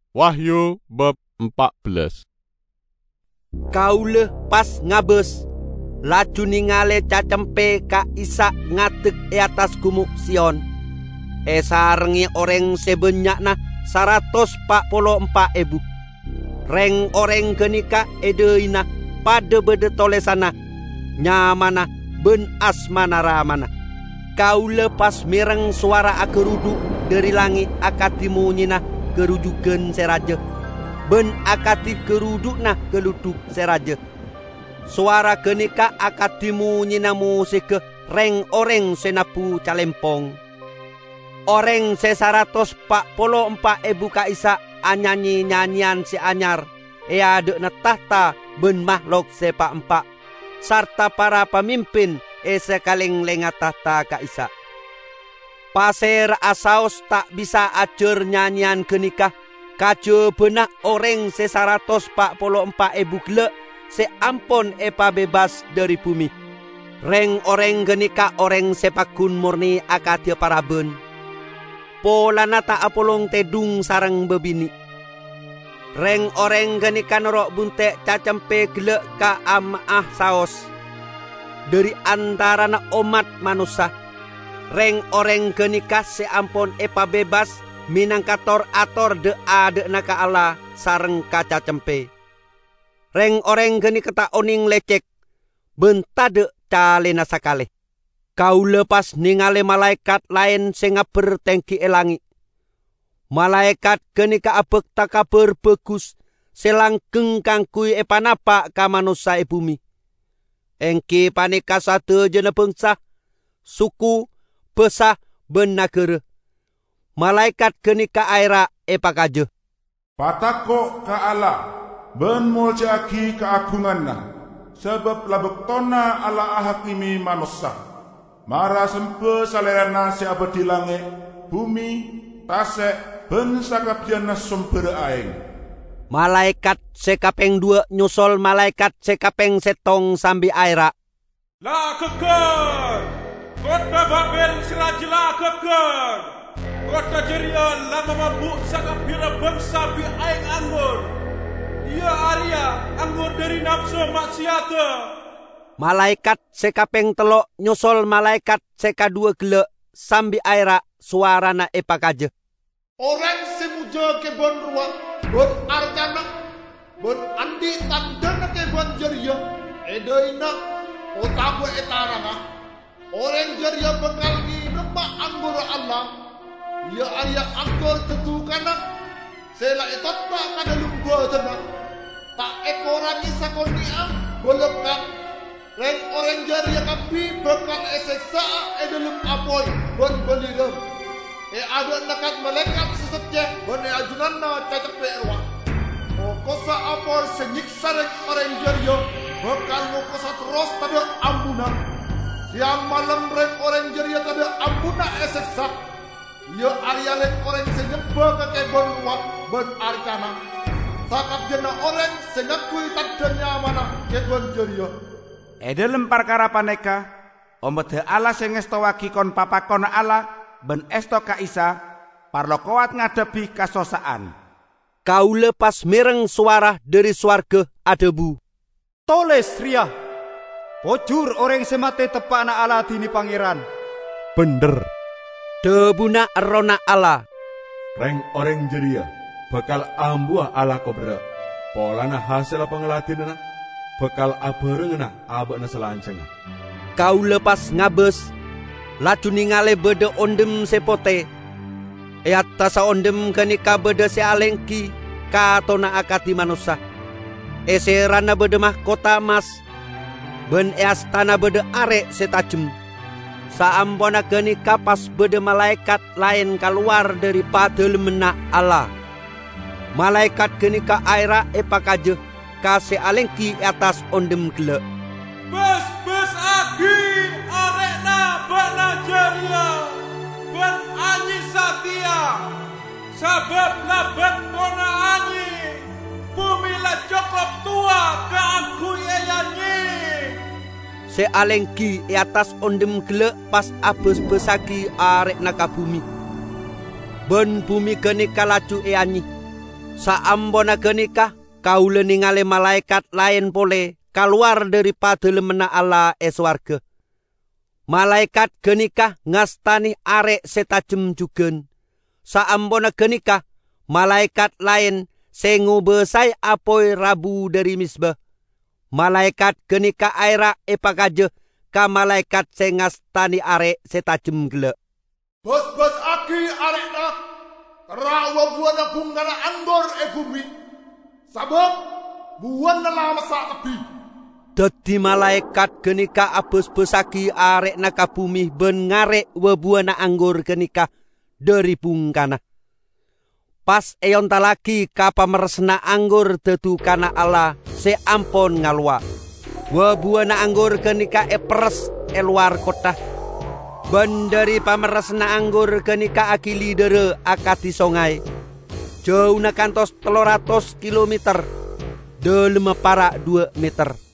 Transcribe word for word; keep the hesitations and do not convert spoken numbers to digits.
Wahyu bab empat belas. Kaule pas ngabes, laju ningale cacempe ka Isa ngatek e atas gumuk Sion. E sarengi orang sebenyakna saratos pak polo empat ebu. Reng orang genika edeina pada bede tolesana, nyamana ben asmana ramana. Kaule pas mireng suara akerudu dari langit akatimu nyina kerujukan seraja. Ben akati kerudukna keluduk seraja. Suara kenika akatimu nyina musik reng oreng senapu calempong. Oreng sesaratos pak polo empat ebu kaisa anyanyi nyanyian si anyar. Ea dek na tahta ben makhluk sepak empat. Sarta para pemimpin e sekaling lenga tahta kaisa. Pasir asaos tak bisa acer nyanyian kenikah. Kajo benak orang sesaratos pak polo empat ebu glek seampun epa bebas dari bumi. Reng orang genika orang sepakun murni akatia paraben. Polana tak apolong tedung sarang bebini. Reng orang genika norok buntek cacempe glek ka amah saos. Dari antara na umat manusia. Reng orang genika seampun epa bebas. Minang kator ator de ade naka Allah sareng kaca cempe. Reng oreng geni keta oning lecek. Bentade calena sakale. Kau lepas ningale malaikat lain senga bertengki elangi. Malaikat geni ka abek taka berbegus. Selangkeng kangkui epanapa ka manusia e bumi. Engki panika satu jena bangsa. Suku, besah, benagere. Malaikat kenika aira epakaje. Patako ka Allah, ben muljaki keagunganna, sebab labektona Allah ahakimi manusia. Mara sempe salerana si abadi langit, bumi, tasek, ben sakabiana sumber aing. Malaikat sekapeng dua nyusul malaikat sekapeng setong sambi aira. La keker, kota Babel serajela keker. Kota Jeria lama mabuk sangat bira bangsa bi aing anggur. Ia Arya anggur dari nafsu maksiata. Malaikat sekapeng telok nyusul malaikat sekadua gelek sambi aira suarana epakaje. Orang semuja ke bon ruang, bon arjana, bon andi tandana ke bon Jeria. Edoina otabu etarana. Orang Jeria bekal ni lemak anggur Allah. Ya Arya anggur tentu kanak. Sela etot tak kada lumba tenang. Tak ekoran isa konia bolekak. Reng orang Jeria kapi bekal eseksa e dalam apoy bon bolirem. E ada nakat malaikat sesepje bon e ajunanna cacepe erwa. O kosa apoy senyiksa reng orang Jeria bekal mo kosa terus tada ambuna. Siang malam reng orang Jeria tada ambuna eseksa. Ya Arya lek orang senyeba ke kebon ruang ben arcana. Sakap jena orang senyakui tadanya mana kebon Jeria. E dalam perkara paneka, omet Allah sing ngestowaki kon papakon Allah ben esto ka Isa parlo kuat ngadepi kasosaan. Kau lepas mireng suara dari swarga adebu. Toles ria. Pojur orang semate tepana Allah dini pangeran. Bener. Debuna rona Allah. Reng orang Jeria bakal ambuah Allah kobra. Polana hasil pengelatinana bakal abarengna abakna selancenga. Kau lepas ngabes, laju ningale bede ondem sepote. E atas ondem kenika bede sealengki katona akati manusia. E serana bede mahkota emas. Ben e astana bede arek setajem. Saampona kenika pas bede malaikat lain keluar daripada lemena Allah. Malaikat kenika aira epakaje kase alengki atas ondem gelek. Bes bes agi arekna bana Jeria ben anyi satia. Sebab labet kona anyi bumi la cukup tua ke aku yanyi. Se alengki e atas ondem gelek pas abes besaki arek naka bumi. Ben bumi kenika laju e anyi. Saambona genika kaula ningali malaikat lain pole keluar daripada lemena Allah eswarga. Malaikat genika ngastani arek setajem jugen. Saambona genika malaikat lain sengubesai apoi rabu dari misbah. Malaikat genika aira epakaje ka malaikat sengastani arek setajem gele. Bos-bos aki arek na kerawa buana bunggana anggur e bumi. Sabab buana lama sak tebi. Dadi malaikat genika abos-bosaki arek na ka bumi ben ngarek webuana anggur genika dari bungkana. Pas eonta lagi ka pameresna anggur dedu kana Allah se ampon ngalua. Webuana anggur genika e peres e luar kota. Ben dari pameresna anggur genika akili dere akati songai. Jauh na kantos telur ratus kilometer. Delema para dua meter.